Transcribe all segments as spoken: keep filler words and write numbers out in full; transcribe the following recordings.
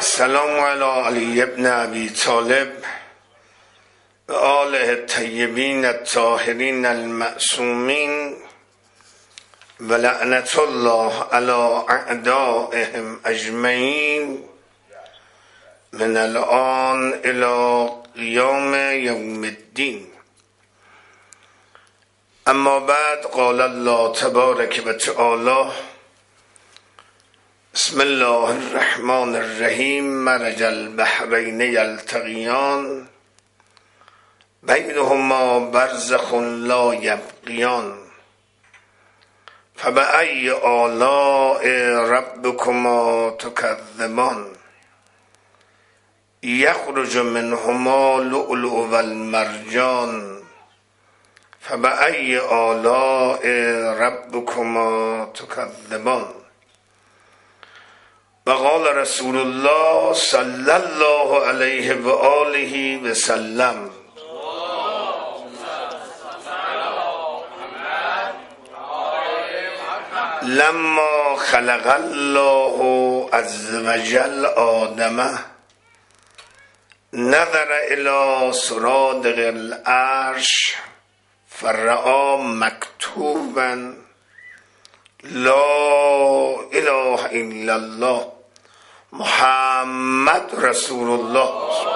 السلام علی علی ابن ابی طالب و آله الطیبین الطاهرین المعصومین و لعنت الله علی اعدائهم اجمعین من الان الی قیام یوم الدین. اما بعد، قال الله تبارک و تعالی: بسم الله الرحمن الرحیم. مرج البحرین یلتقیان بینهما برزخ لا یبغیان فبأی آلاء ربکما تکذبان یخرج منهما لؤلؤ و المرجان فبأی آلاء ربکما تکذبان. و قال رسول الله صلی الله علیه و آله و سلم: لما خلق الله عز وجل آدم نظر الى سرادق العرش فرأى مکتوبا لا اله الا الله محمد رسول الله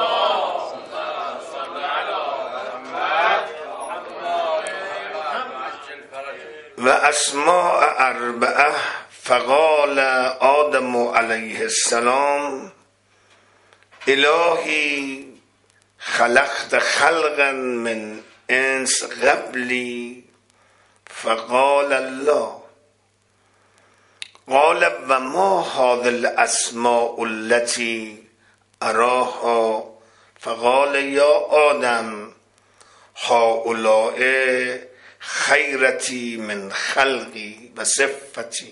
و اسماء اربعه. فقال آدم علیه السلام: الهی خلقت خلقا من انس قبلی. فقال الله: قال و ما هذه الاسماء التي اراها؟ فقال یا آدم هؤلاء خیرتی من خلقی و صفتی.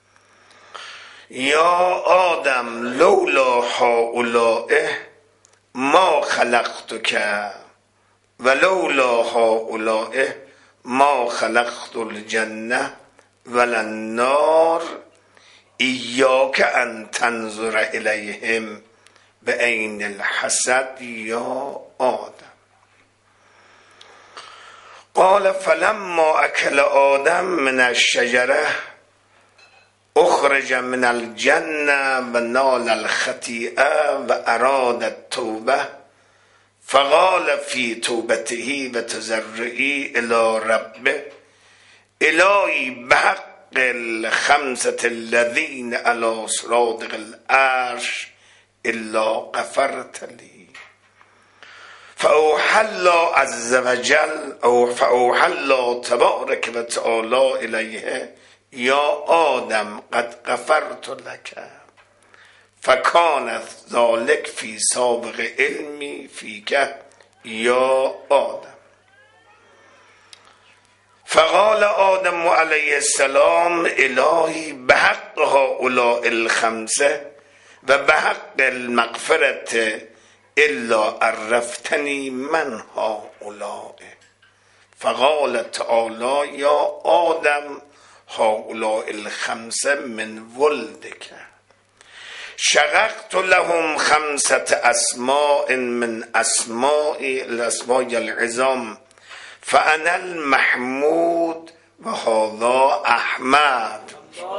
یا آدم لولا هؤلاء ما خلقتک و لولا هؤلاء ما خلقت الجنه ولا النار. ایاک ان تنظر الیهم بعین الحسد یا آدم. قال فلما اکل آدم من الشجره اخرج من الجنه و نال الخطیئه و اراد التوبه فقال فی توبته و تضرعی الی ربه: الهی بحق الخمسة الذين على صراط العرش الا غفرت لي. فأوحى الله عز وجل او فأوحى الله تبارك وتعالى اليه: يا آدم قد غفرت لك. فكانت ذلك في سابق علمي فيك يا آدم. فقال آدم علیه السلام: الهی بحق هؤلاء الخمسه و بحق المغفرت الا عرفتنی من هؤلاء. فقال تعالی: یا آدم هؤلاء الخمسه من ولدک. شققت لهم خمسة اسماء من اسماء الاسماء العظام فانا المحمود و هذا احمد.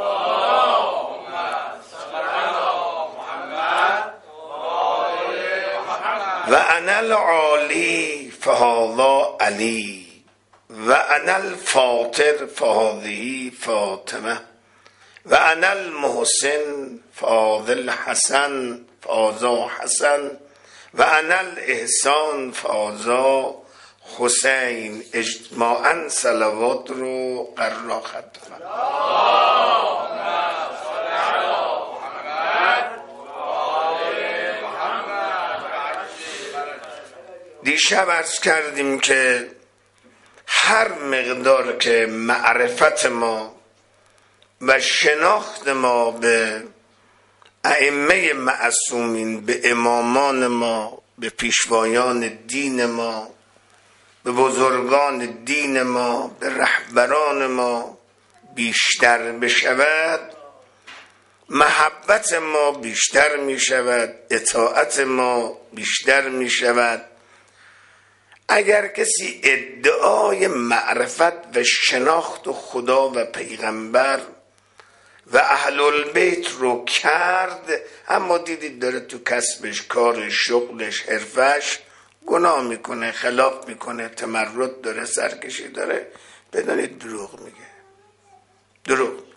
و انا العالی فهذا علی و انا الفاطر فهذه فاطمه و انا المحسن فهذا الحسن فهذا حسن و انا الاحسان فهذا حسین. اجتماعاً صلوات رو قرار خدمت. دیشب عرض کردیم که هر مقدار که معرفت ما و شناخت ما به ائمه معصومین، به امامان ما، به پیشوایان دین ما، به بزرگان دین ما، به رهبران ما بیشتر بشود، محبت ما بیشتر می شود، اطاعت ما بیشتر می شود. اگر کسی ادعای معرفت و شناخت و خدا و پیغمبر و اهل البیت رو کرد، اما دیدید داره تو کسبش، کارش، شغلش، حرفش گناه میکنه، خلاف میکنه، تمرد داره، سرکشی داره، بدانید دروغ میگه. دروغ میگه.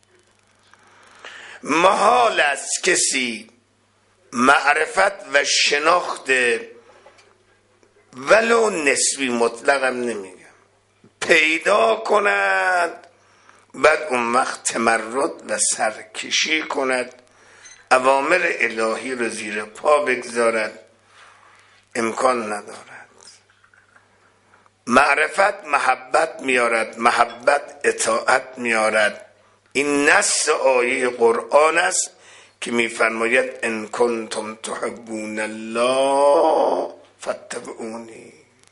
محال است کسی معرفت و شناخت ولو نسبی، مطلقم نمیگم، پیدا کند، بعد اون وقت تمرد و سرکشی کند، اوامر الهی رو زیر پا بگذارد، امکان ندارد. معرفت محبت میارد، محبت اطاعت میارد. این نص آیه قرآن است که میفرماید ان کنتم تحبون الله فاتبعونی،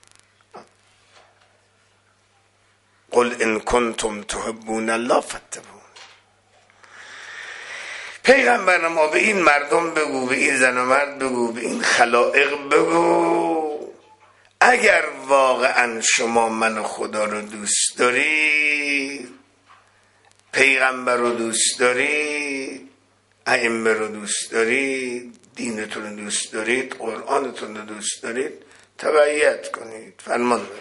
قل ان کنتم تحبون الله فاتبعونی. پیغمبر ما به این مردم بگو، به این زن و مرد بگو، به این خلائق بگو، اگر واقعا شما من خدا رو دوست دارید، پیغمبر رو دوست دارید، ائمه رو دوست دارید، دینتون رو دوست دارید، قرآنتون رو دوست دارید، تبعیت کنید، فرمان دارید.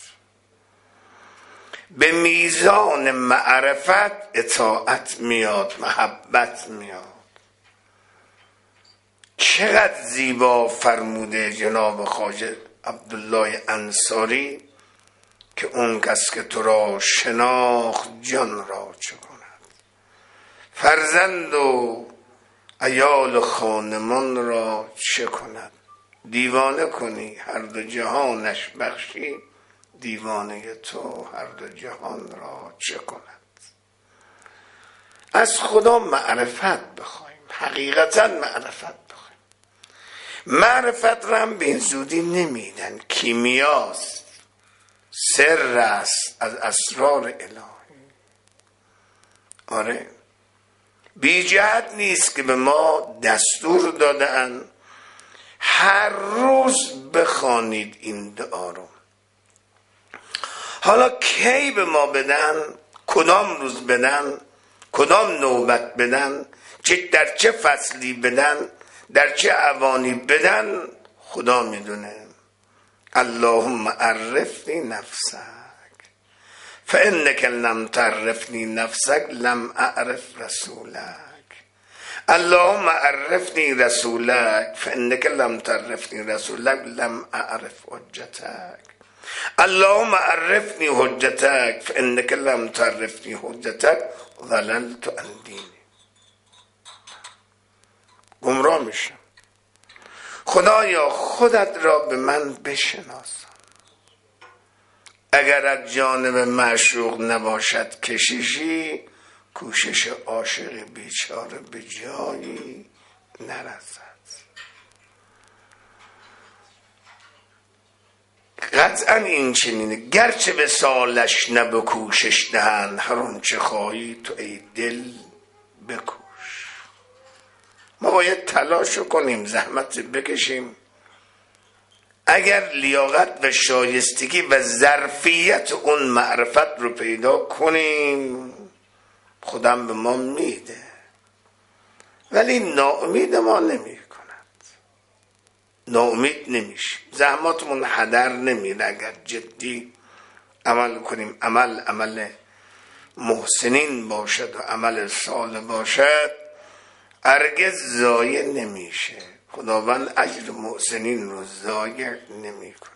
به میزان معرفت اطاعت میاد، محبت میاد. چقدر زیبا فرموده جناب خواجه عبدالله انصاری که اون کس که تو را شناخت جان را چه کند، فرزند و عیال خانمان را چه کند، دیوانه کنی هر دو جهانش بخشی، دیوانه تو هر دو جهان را چه کند. از خدا معرفت بخوایم، حقیقتا معرفت بخوایم. معرفت را هم به این زودی نمیدن، کیمیاست، سر است از اسرار الهی. آره، بی جهت نیست که به ما دستور دادن هر روز بخوانید این دعا رو. حالا کی به ما بدن، کدام روز بدن، کدام نوبت بدن، چه در چه فصلی بدن، در چه اوانی بدن، خدا میدونه. اللهم عرفنی نفسک فانک لم تعرفنی نفسک لم اعرف رسولک. اللهم عرفنی رسولک فانک لم تعرفنی رسولک لم اعرف حجتک. اللهم عرفنی حجتک فانک لم تعرفنی حجتک ضللت عن دینی. گمراه میشم. خدایا خودت را به من بشناسان. اگر از جانب معشوق نباشد کشیشی، کوشش عاشق بیچاره به جایی نرسد. قطعا این چنینه، گرچه به سالش نبکوشش دهند، هر آنچه خواهی تو ای دل بکوش. ما باید تلاش کنیم، زحمت بکشیم. اگر لیاقت و شایستگی و ظرفیت اون معرفت رو پیدا کنیم، خودم به ما میده، ولی ناامید ما نمی کند. ناامید نمیشه، زحماتمون هدر نمیره. اگر جدی عمل کنیم، عمل عمل محسنین باشد و عمل صالح باشد، هرگز ضایع نمیشه. خداوند اجر محسنین رو ضایع نمی کنه.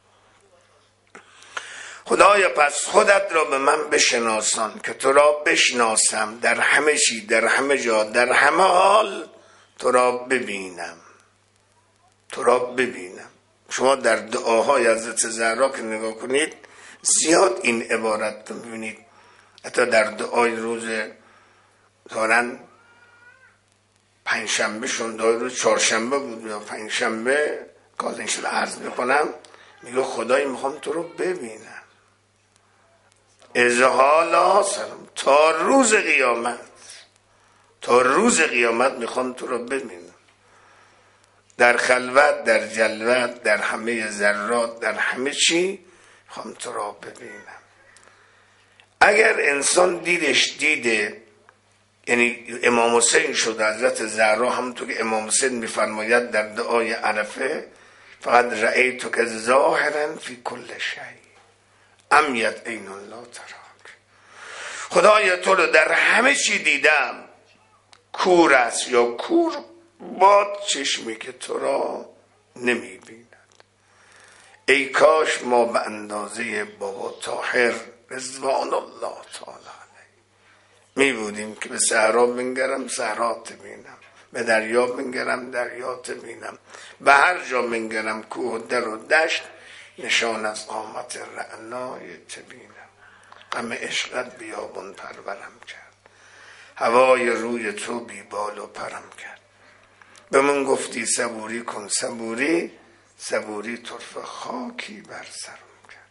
خدایا پس خودت را به من بشناسان که تو را بشناسم، در همه چی، در همه جا، در همه حال تو را ببینم، تو را ببینم. شما در دعاهای حضرت زهرا که نگاه کنید، زیاد این عبارت رو میبینید. حتی در دعای روز دارن پنجشنبه شون، دعای روز چهارشنبه بود یا پنجشنبه، که انشالله عرض میکنم، میگه خدای میخوام تو رو ببینم. ازحالا سلام تا روز قیامت، تا روز قیامت میخوام تو رو ببینم، در خلوت، در جلوت، در همه ذرات، در همه چی میخوام تو رو ببینم. اگر انسان دیدش دیده، یعنی امام حسین شد حضرت زهرا، همونطور که امام حسین میفرماید در دعای عرفه فقط رأیتک ظاهرا فی کل شیء عمیت عین لا تراک. خدایا تو رو در همه چی دیدم، کور است یا کور باد چشمی که تو را نمی بیند. ای کاش ما به اندازه بابا طاهر رضوان الله تعالی می بودیم که به صحرا بنگرم صحرا تبینم، به دریا بنگرم دریا تبینم، به هر جا بنگرم کوه و در و دشت نشان از قامت رعنای تبینم. غم عشقت بیابون پرورم کرد، هوای روی تو بی بال و پرم کرد. به من گفتی صبوری کن صبوری، صبوری طرف خاکی بر سرم کرد.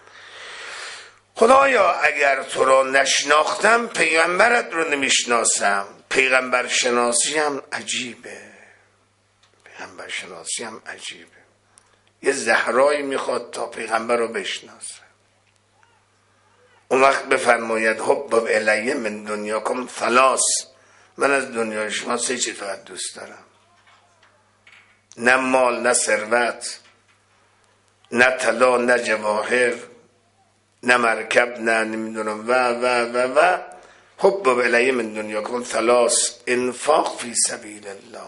خدایا اگر تو را نشناختم پیغمبرت رو نمیشناسم. پیغمبر شناسی هم عجیبه، پیغمبر شناسی هم عجیبه. یه زهرایی میخواد تا پیغمبر رو بشناسه. اون وقت بفرماید حب الیه من دنیاکم ثلاث، من از دنیای شما سه چیز فقط دوست دارم، نه مال نه ثروت نه طلا نه جواهر نه مرکب نه نمیدونم و و و و حب الیه من دنیاکم ثلاث، انفاق فی سبیل الله،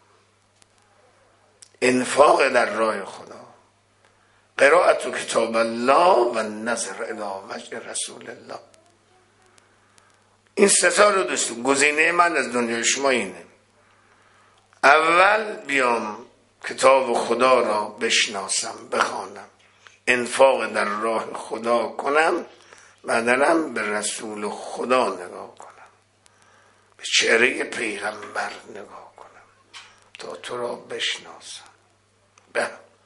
انفاق در راه خدا، قرائت کتاب الله و نظر الی وجه رسول الله. این ستا رو دوست. گزینه من از دنیای شما اینه، اول بیام کتاب خدا را بشناسم بخوانم، انفاق در راه خدا کنم، بعدنم به رسول خدا نگاه کنم، به چهره پیغمبر نگاه کنم تا تو را بشناسم. به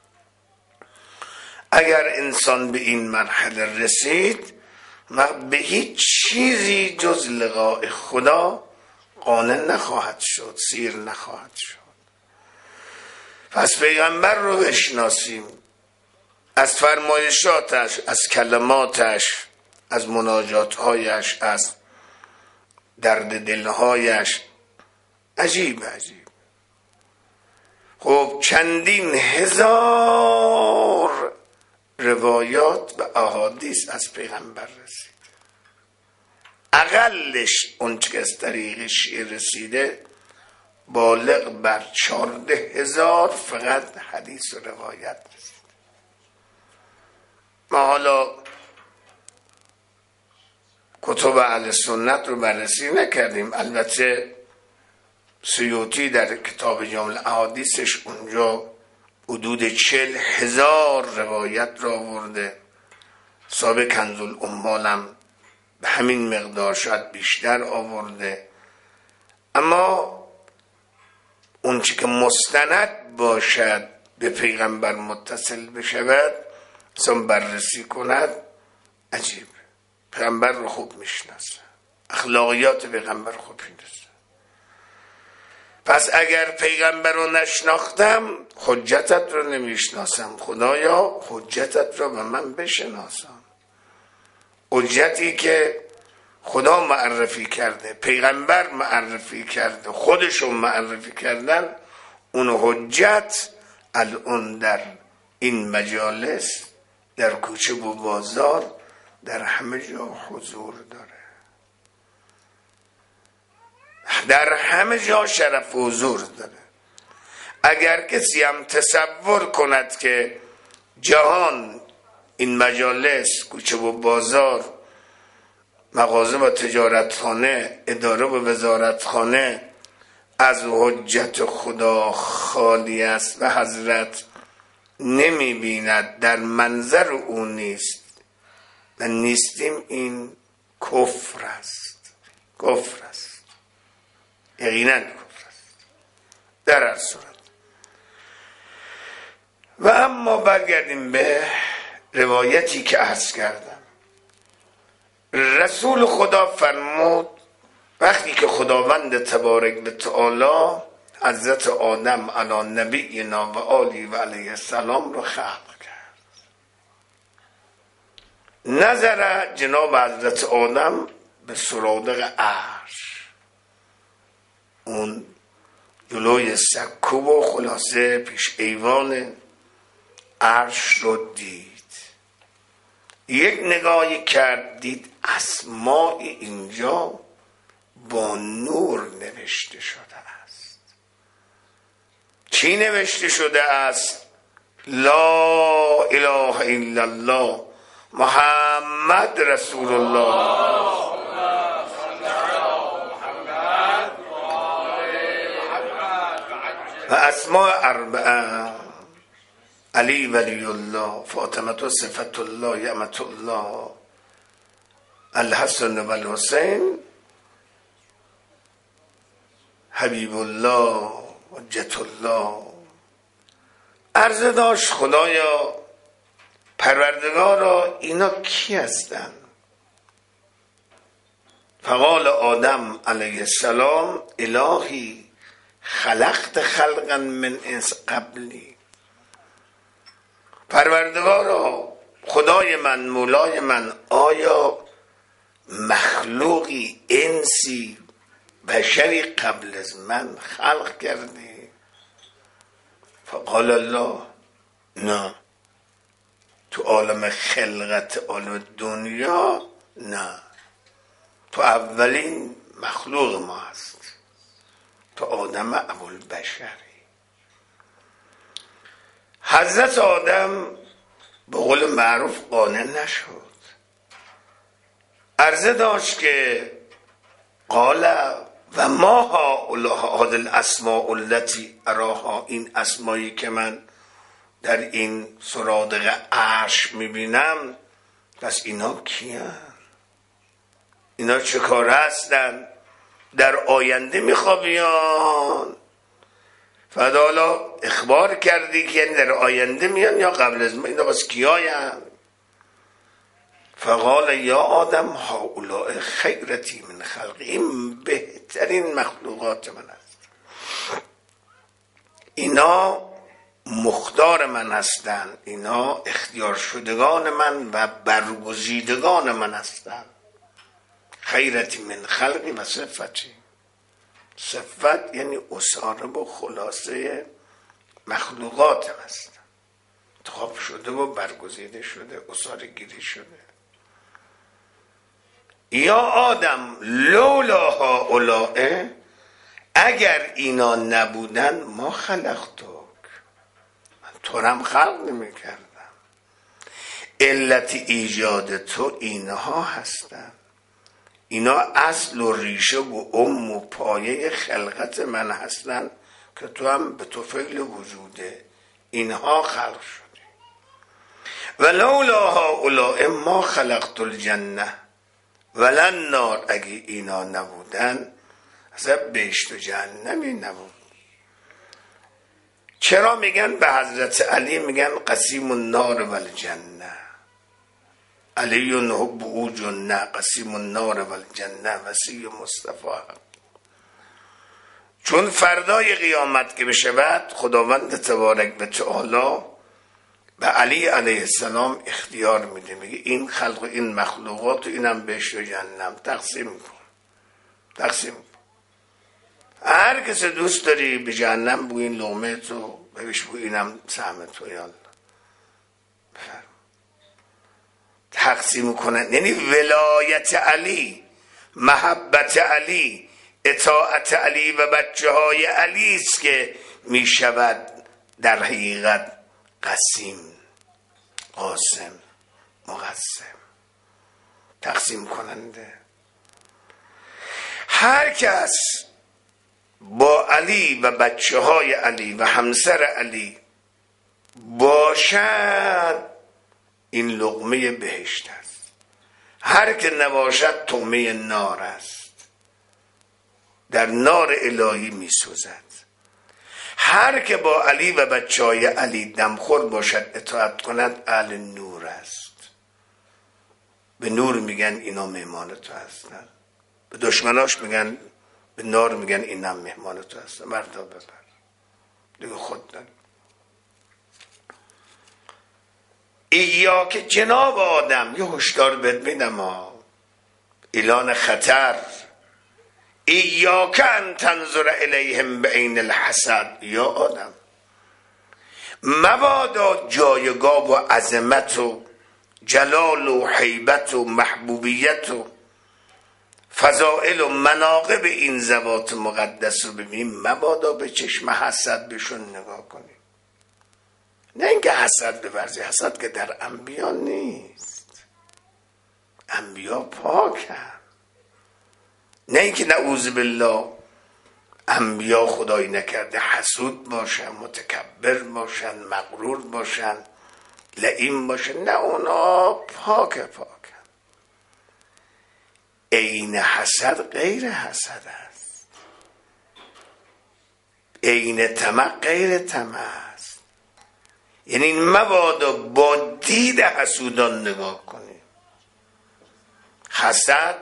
اگر انسان به این مرحله رسید به هیچ چیزی جز لقاء خدا قانع نخواهد شد، سیر نخواهد شد. پس پیغمبر رو بشناسیم، از فرمایشاتش، از کلماتش، از مناجاتهایش، از درد دلهایش. عجیب عجیب. خب چندین هزار روایات و احادیث از پیغمبر رسید، اقلش اون که از طریق شیعه رسیده بالغ بر چارده هزار فقط حدیث و روایت رسید. ما حالا کتب اهل سنت رو بررسی نکردیم، البته سیوطی در کتاب جامع احادیثش اونجا حدود چل هزار روایت را آورده. صاحب کنز الاموالم به همین مقدار شاید بیشتر آورده. اما اون چی که مستند باشد به پیغمبر متصل بشود سم بررسی کند، عجیب. پیغمبر رو خوب میشناسه، اخلاقیات پیغمبر خوب میشناسه. پس اگر پیغمبر رو نشناختم حجتت رو نمیشناسم. خدایا حجتت رو به من بشناسم، حجتی که خدا معرفی کرده، پیغمبر معرفی کرده، خودشون معرفی کردن. اون حجت الان در این مجالس، در کوچه و بازار، در همه جا حضور داره، در همه جا شرف و حضور داره. اگر کسی هم تصور کند که جهان، این مجالس، کوچه و بازار، مغازه و تجارتخانه، اداره و وزارتخانه از حجت خدا خالی است و حضرت نمی بیند، در منظر او نیست و نیستیم، این کفر است، کفر است، یقینا کفر است در هر صورت. و اما برگردیم به روایتی که عرض کردم. رسول خدا فرمود وقتی که خداوند تبارک و تعالی حضرت آدم علی نبینا و آله و علیه السلام رو خلق کرد، نظر جناب حضرت آدم به سرادق عرش، اون جلوی سکو و خلاصه پیش ایوان عرش رو دید. یک نگاهی کرد، دید اسماء اینجا با نور نوشته شده است. چی نوشته شده است؟ لا اله الا الله محمد رسول الله. و اسماء اربعه: علی ولی الله، فاطمه صفت الله، یعمت الله، الحسن و الحسین، حبیب الله، حجت الله. عرضه داشت خدایا پروردگارا اینا کی هستن؟ فقال آدم علیه السلام: الهی خلقت خلقا من انس قبلی. پروردگارا خدای من، مولای من، آیا مخلوقی انسی بشری قبل از من خلق کردی؟ فقال الله: نه، تو عالم خلقت عالم دنیا نه، تو اولین مخلوق ما هست، تو آدم ابوالبشری. حضرت آدم به قول معروف قانع نشد، عرضه داشت که قال و ما ها الاسماء التي اراها، این اسمایی که من در این سرادق عرش میبینم، پس اینا کیان؟ اینا چه کار هستن؟ در آینده میخوابیان؟ فدالا اخبار کردی که در آینده میان یا قبل از ما؟ اینا بس کیاین؟ فقال یا آدم هؤلاء خیرتی من خلق، این بهترین مخلوقات من است، اینا مختار من هستند، اینا اختیار شدگان من و برگزیدگان من هستند. خیرتی من خلقی و صفتی، صفت یعنی اصاره و خلاصه مخلوقات من هستند، انتخاب شده و برگزیده شده، اصاره گیری شده. یا آدم لولا هؤلاء، اگر اینا نبودن ما خلقتک، من تو هم خلق نمی کردم. علت ایجاد تو اینها هستن، اینا اصل و ریشه و ام و پایه خلقت من هستن که تو هم به طفیل وجوده اینها خلق شدی. ولولا هؤلاء ما خلقت الجنه ولن نار، اگه اینا نبودن اصلا بهشت و جهنمی نبود. چرا میگن به حضرت علی میگن قسیم النار والجنه؟ علی حب او جنه، قسیم النار والجنه، وصی مصطفی. چون فردای قیامت که بشود خداوند تبارک و تعالی به علی علیه السلام اختیار میده، میگه این خلق و این مخلوقات و اینم بهشت و جهنم تقسیم کن، تقسیم کن. هر کسی دوست داری به جهنم بو این لقمه تو بهش بو اینم سهم تو، یا الله بفرم. تقسیم کنن یعنی ولایت علی، محبت علی، اطاعت علی و بچه های علی است که میشود در حقیقت قسیم، قاسم، مقسم، تقسیم کننده. هر کس با علی و بچه های علی و همسر علی باشد این لقمه بهشت است، هر که نباشد طعمه نار است، در نار الهی می سوزد. هر که با علی و بچه های علی دمخور باشد، اطاعت کند، اهل نور است. به نور میگن اینا مهمان تو هستن، به دشمناش میگن، به نار میگن اینم مهمان تو هستم، مردا ببر دیگه خود دن. ایا که جناب آدم، یه هشدار بهت میدم ها، اعلان خطر. ایا که ان تنظر الیهم بعین الحسد، یا آدم مبادا جایگاه و عظمت و جلال و حیبت و محبوبیت و فضائل و مناقب این ذوات مقدس رو ببینیم، مبادا به چشم حسد بهشون نگاه کنیم. نه اینکه حسد بورزی، حسد که در انبیا نیست، انبیا پاکن. نه اینکه نعوذ بالله انبیا خدایی نکرده حسود باشن، متکبر باشن، مغرور باشن، لئیم باشن، نه اونا پاک پاکن. عین حسد غیر حسد است، عین طمع غیر طمع است. یعنی مبادا با دید حسودان نگاه کنیم. حسد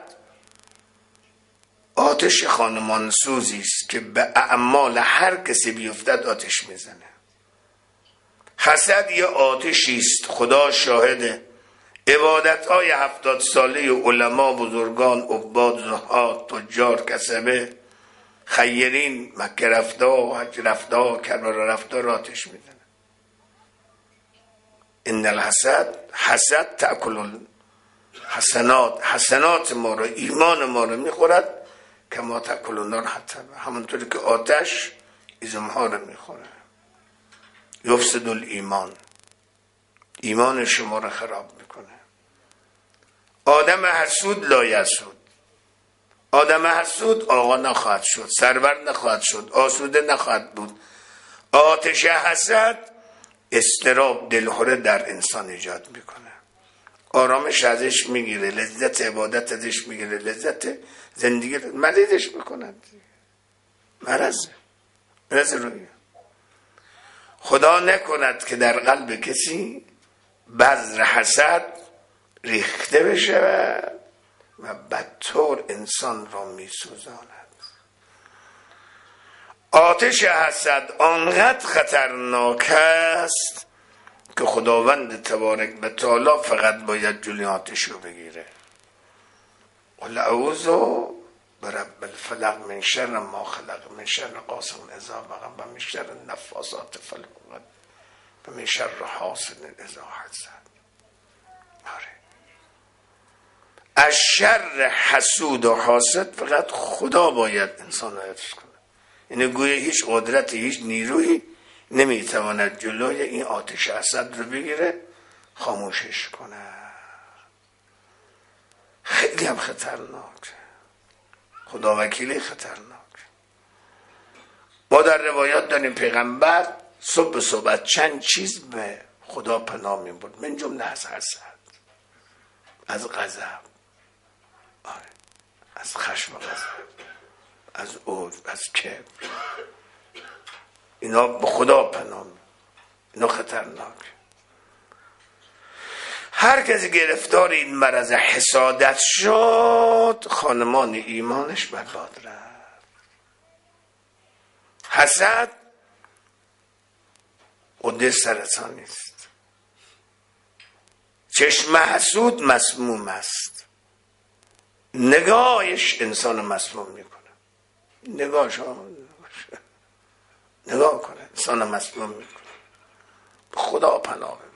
آتش خانمان سوزی است که به اعمال هر کسی بیفتد آتش میزنه. حسد یه آتشی است، خدا شاهده. عبادت های هفتاد ساله علما، بزرگان، عباد، زهاد، تجار، کسبه، خیرین، مکه رفته و حج رفته و کربلا رفته را آتش میزنه. ان الحسد، حسد تأکل حسنات، حسنات ما رو، ایمان ما رو میخورد. کما تأکل النار حطب، همونطوری که آتش ایزمها رو میخوره. یفسد الایمان، ایمان شما رو خراب میکنه. آدم حسود لا یسود، آدم حسود آقا نخواهد شد، سرور نخواهد شد، آسوده نخواهد بود. آتش حسد استراب، دلهره در انسان ایجاد میکنه. آرامش ازش میگیره، لذت عبادت ازش میگیره، لذت زندگی مریضش میکنه. مرض مرض روی. خدا نکند که در قلب کسی بذر حسد ریخته بشه و بدطور انسان را میسوزاند. آتش حسد آنقدر خطرناک است که خداوند تبارک و تعالی فقط باید جلوی آتش رو بگیره. قل اعوذ برب الفلق من شر ما خلق، من شر غاسق اذا وقب، و من شر النفاثات فی العقد، و من شر حاسد اذا حسد. آره، از شر حسود و حاسد فقط خدا باید انسان را حفظ کنه. یعنی گویا هیچ قدرت، هیچ نیرویی نمیتواند جلوی این آتش حسد رو بگیره، خاموشش کنه. خیلی هم خطرناک، خدا وکیلی خطرناک. ما در روایات داریم پیغمبر صبح صبح چند چیز به خدا پناه می برد، من جمله از حسد، از غضب، آره، از خشم و غضب، از عجب، از کبر. اینا به خدا پناه می، اینا خطرناک. هر کسی گرفتار این مرض حسادت شد، خانمان ایمانش برباد رفت. حسد قده سرطانی است. چشم حسود مسموم است. نگاهش انسان مسموم میکنه. نگاهش نگاه کنه انسان مسموم میکنه. خدا پناه ببره.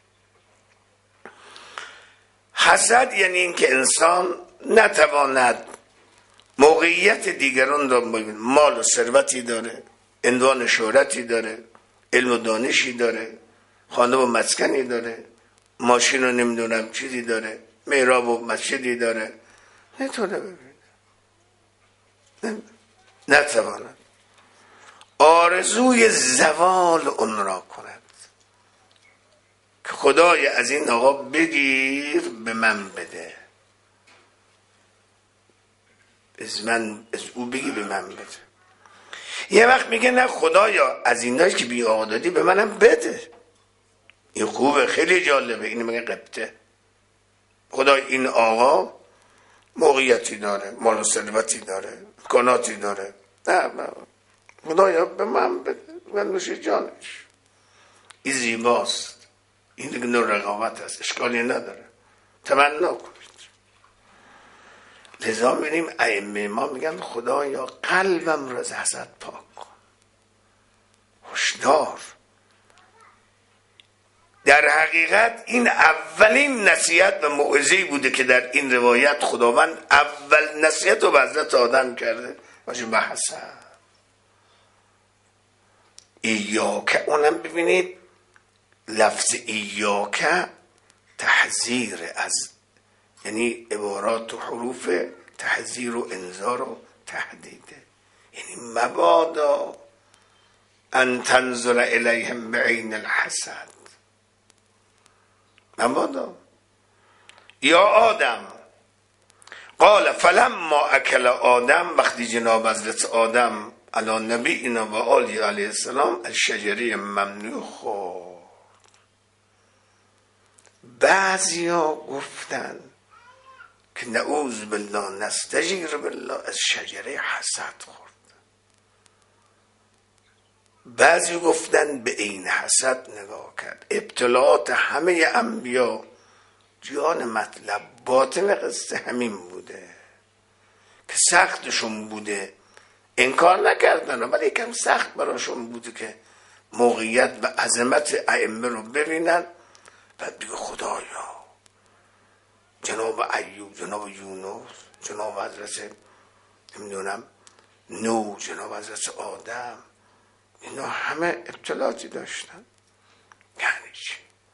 حسد یعنی این که انسان نتواند موقعیت دیگران را ببینه. مال و ثروتی داره، عنوان شهرتی داره، علم و دانشی داره، خانه و مسکنی داره، ماشین و نمیدونم چیزی داره، محراب و مسجدی داره، نتونه ببینه، نتواند آرزوی زوال اون را کند که خدای از این آقا بگیر به من بده، از من از او بگی به من بده. یه وقت میگه نه خدایا از اینایی که بی آقا دادی به منم بده. این خوبه، خیلی جالبه. این میگه قبطه، خدای این آقا موقعیتی داره، مال و ثروتی داره، امکاناتی داره، نه خدایا به من بده، من نوش جانش. این زیباست، این دیگه نوع رقابت هست، اشکالی نداره، تمنا کنید. لذا می‌بینیم ائمه ما میگن خدایا قلبم را از حسد پاک کن. هشدار. در حقیقت این اولین نصیحت و موعظه‌ای بوده که در این روایت خداوند اول نصیحت رو به حضرت آدم کرده باشه به حسد. ایاک، اونم ببینید لفظ ایاک تحذیر از، یعنی عبارات و حروف تحذیر و انذار و تهدیده، یعنی مبادا ان تنظر الیهم بعین الحسد، مبادا. یا آدم قال فلما اکل آدم، وقتی جناب حضرت آدم علی نبینا و آله علیه السلام الشجره ممنوع خورد، بعضیا گفتن که نعوذ بالله نستجیر بالله از شجره حسد خورد، بعضی گفتن به این حسد نگاه کرد. ابتلاعات همه انبیا جان مطلب باطن قصه همین بوده که سختشون بوده، انکار نکردن ولی یکم سخت براشون بوده که موقعیت و عظمت ائمه رو ببینن. بعد بگه خدایا جناب ایوب، جناب یونس، جناب حضرت نمیدونم نوح، جناب حضرت آدم، اینا همه ابتلاعاتی داشتن. یعنی چی؟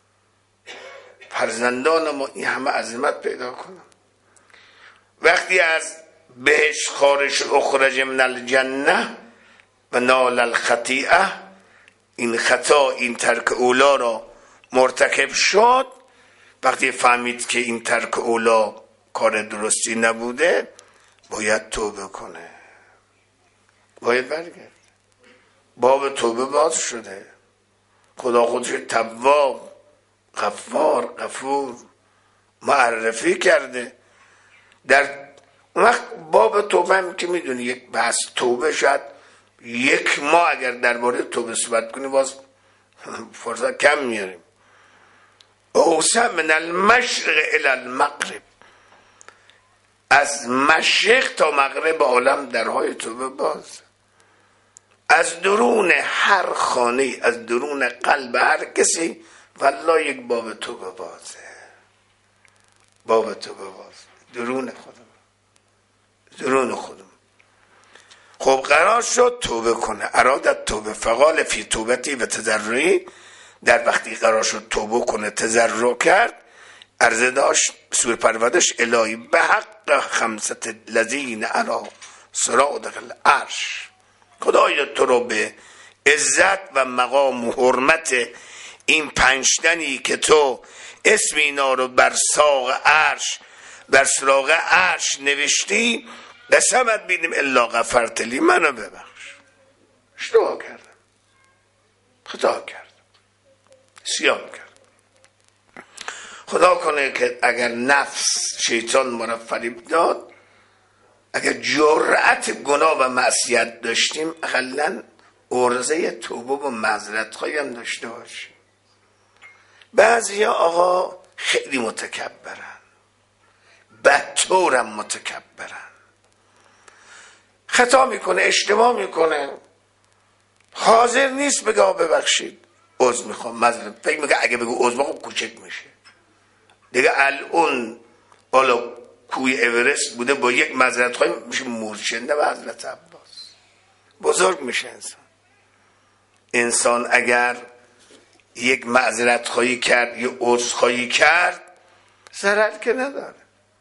فرزندان ما این همه عظمت پیدا کنن، وقتی از بهشت خارج اخرج من الجنه و نال الخطیئه، این خطا، این ترک اولا را مرتکب شد، وقتی فهمید که این ترک اولا کار درستی نبوده باید توبه کنه، باید برگرد. باب توبه باز شده، خدا خودش تواب، غفار، غفور معرفی کرده. در اون وقت باب توبه هم که میدونی یک بحث توبه شد یک ماه اگر درباره توبه صحبت کنی باز فرصت کم میاریم. اوسع من المشرق الی المغرب، از مشرق تا مغرب عالم درهای توبه باز، از درون هر خانه، از درون قلب هر کسی والله یک باب توبه بازه، باب توبه باز درون خودم، درون خودم. خب قرار شد توبه کنه، ارادت توبه، فقال فی توبتی و تضرعی، در وقتی قرار شد توبه کنه تضرع کرد، عرضه داشت سوی پرودش الهی به حق خمست الذین ارا صراطک العرش، خدایا تو رو به عزت و مقام و حرمت این پنجتنی که تو اسم اینا رو بر ساق عرش، بر سراغ عرش نوشتی، قسمت بیدیم الا غفرت لی، منو ببخش، اشتباه کردم، خطا کردم، سیان کردم. خدا کنه که اگر نفس شیطان ما را فریب داد، اگر جرأت گناه و معصیت داشتیم، اقلن عرضه توبه و معذرت خواهی هم داشته باشیم. بعضی آقا خیلی متکبرن، بدطورم متکبرن، خطا میکنه، اشتباه میکنه، حاضر نیست بگه ببخشید عذر میخوام معذرت، فکر میگه اگه بگه عذر میخوام کوچک میشه دیگه. الان بالا کوی اورست بوده با یک معذرت خواهی میشه مورچنده و حضرت عباس، بزرگ میشه انسان. انسان اگر یک معذرت خواهی کرد یا عذر خواهی کرد ضرر که نداره.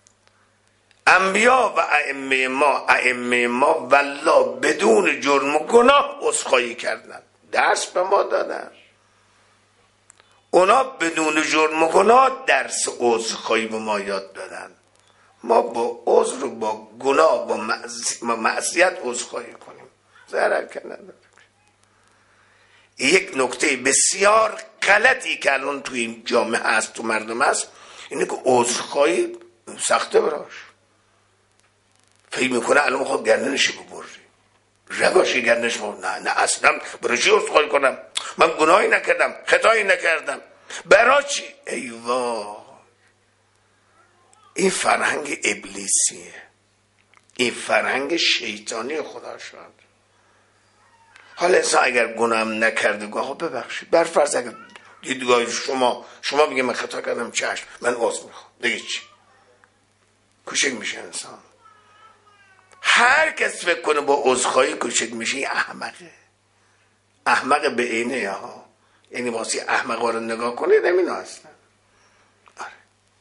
انبیا و ائمه ما ائمه ما والله بدون جرم و گناه عذر خواهی کردن، درس به ما دادن. اونا بدون جرم و گناه درس عذر خواهی به ما یاد دادن. ما با عذر و با گناه با معصیت عذر خواهی کنیم، ضرر که نداره. یک نکته بسیار غلطی که الان توی این جامعه هست، تو مردم هست، اینه که عذر خواهی سخته براش. فکر میکنه الان خود گردنشی ببری، رگاشی گردنش ببری. نه نه اصلا برای چی عذرخواهی کنم؟ من گناهی نکردم، خطایی نکردم، برای چی؟ ای وای، این فرهنگ ابلیسیه، این فرهنگ شیطانی خدا شد. حالا انسان اگر گناهم نکرده گاه ببخشید، برفرض اگر دیدگاه شما شما بگه من خطا کردم، چشم من عذر میخوام، دیگه چی؟ کوچک میشه انسان. هر کس فکر کنه با عذرخواهی کوچک میشه، این احمقه، احمق به عینه ها. یعنی واسه احمقا رو نگاه کنید اینا هستن. آره.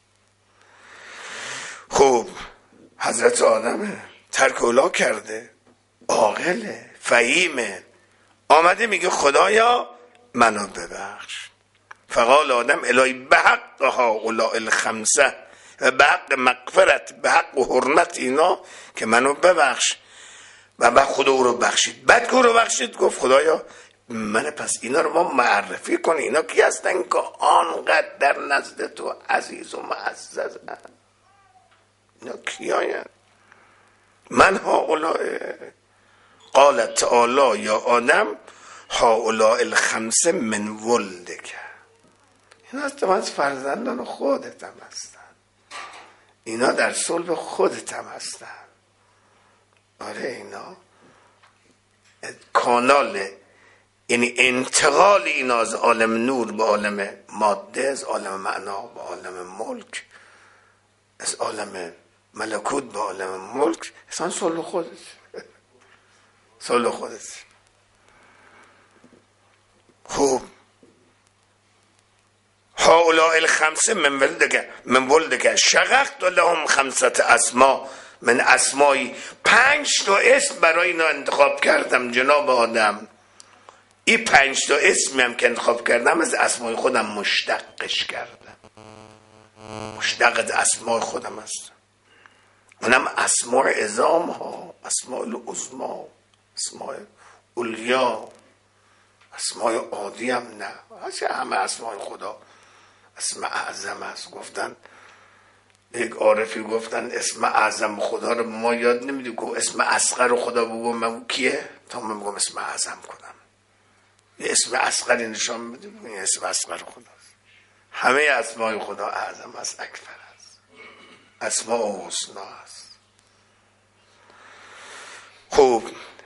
خب حضرت آدمه، ترک اولا کرده، عاقله، فهیمه، آمده میگه خدایا منو ببخش. فقال آدم الهی به حق هؤلاء الخمسه و به حق مغفرت، به حق و حرمت اینا که منو ببخش. و بعد خدا او رو بخشید. بعد که او رو بخشید گفت خدایا من پس اینا رو ما معرفی کنی، اینا کی هستن که آنقدر در نزد تو عزیز و معززن؟ اینا کی هستن؟ من هؤلاء. قال تعالی یا آدم هؤلاء الخمسه من ولدک، اینا از فرزندان خودت هم هستن، اینا در صلب خودت هم هستن. آره اینا کانال، یعنی انتقال اینا از عالم نور به عالم ماده، از عالم معنا به عالم ملک، از عالم ملکوت به عالم ملک، اصلا صلب خودت، صلب خودت. خوب هؤلاء الخمسه من ولدک من ولدک شققت لهم خمسه اسما من اسمایی، پنج تا اسم برای اینا انتخاب کردم جناب آدم. این پنج تا اسمی هم که انتخاب کردم از اسمای خودم مشتقش کردم، مشتق از اسمای خودم هست. اونم اسماء عظام ها، اسماء العظما، اسماء اولیا، اسماء عادی هم نه، همه اسماء خدا اسم اعظم است. گفتن یک عارفی گفتن اسم اعظم خدا رو ما یاد نمیدیم، که اسم اصغر خدا بگو من کیه تا من بگم اسم اعظم کنم. یه اسم اصغری نشان میدیم، این اسم اصغر خداست. همه اسمای خدا اعظم است، اکبر است، اسماء و حسنا است. خوب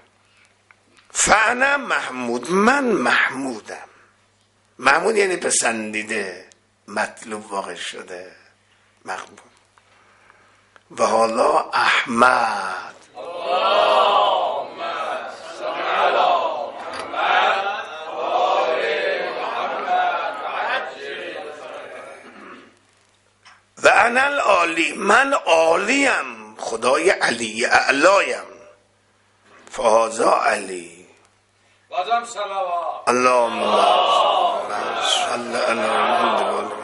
فانا محمود، من محمودم. محمود یعنی پسندیده، مطلوب واقع شده، مقبول. و حالا احمد، اللهم صل علی محمد و آل محمد و انا العالی، من عالیم، خدای علی اعلایم. فهذا علی، بازم صلوات، اللهم صل علی محمد.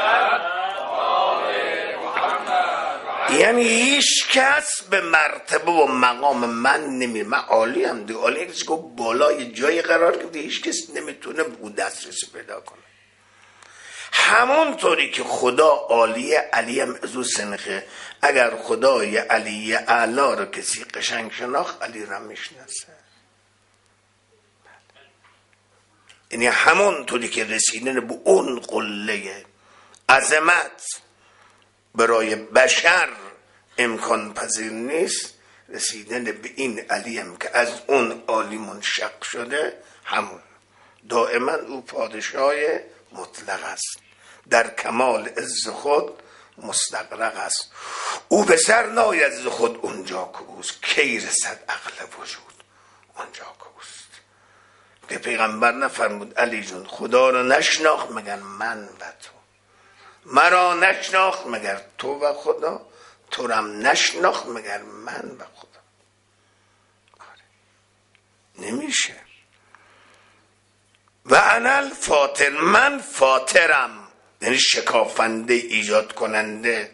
یعنی هیچ کس به مرتبه و مقام من نمیره، من عالی هم دیگه، عالی کسی که بالای جای قرار گرفته، هیچ کس نمیتونه به او دسترسی پیدا کنه. همونطوری که خدا عالی، علی هم از او سنخه. اگر خدای علی اعلی رو کسی قشنگ شناخت، علی رو میشناسه. یعنی همونطوری که رسیدن به اون قله عظمت برای بشر امکان پذیر نیست، رسیدن به این علی هم که از اون عالی منشق شده، همون دائما او پادشاه مطلق است، در کمال عز خود مستغرق است. او به سر ناید ز خود اونجا که اوست، کی رسد عقل وجود اونجا که اوست. که پیغمبر نفرمود علی جون خدا رو نشناخت مگر من و تو، مرا نشناخت مگر تو و خدا، تو رم نشناخت مگر من و خدا. نمیشه. و انا الفاطر، من فاطرم، یعنی شکافنده، ایجاد کننده.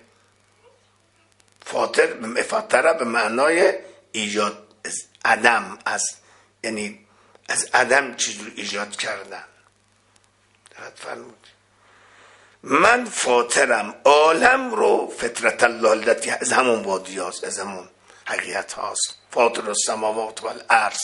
فاطر فاطره به معنای ایجاد از عدم، از یعنی از عدم چیزی رو ایجاد کردن. دقت فرمود. من فاطرم، عالم رو فطرت الله التي، از همون وادی هست، از همون حقیقت هاست. فاطر السماوات و الارض.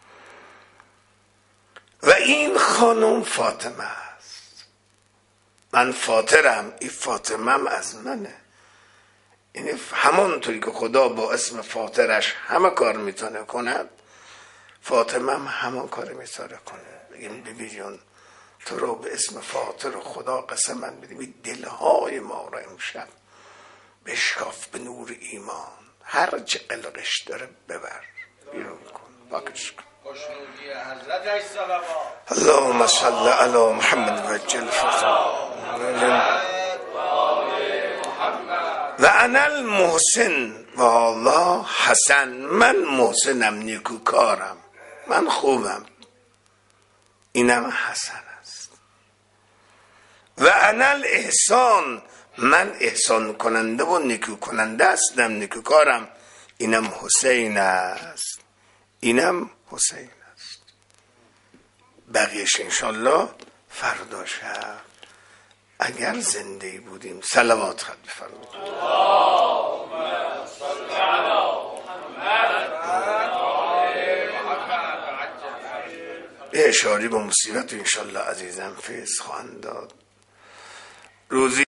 و این خانم فاطمه است. من فاطرم، این فاطمم از منه. این همانطوری که خدا با اسم فاطرش همه کار میتونه کند، فاطمه هم همان کار میتونه کنه. بگیم بیبی جان تو رو به اسم فاطر خدا قسمت میدیم این دلهای ما رو امشب بشکاف به نور ایمان، هر چه قلقش داره ببر بیرون کن، پاکش کن. اللهم صل علی محمد و جل و انا المحسن و الله حسن. من محسنم، نیکوکارم، من خوبم، اینم حسن است. و انا الاحسان، من احسان کننده و نیکو کننده هستم، نیکوکارم، اینم حسین است، اینم حسین است. بقیهش انشالله فردا شب اگر زنده بودیم صلوات خط بفرمایید. یه اشاری با مصیبت انشالله عزیزم فیض خواهند داد. روزی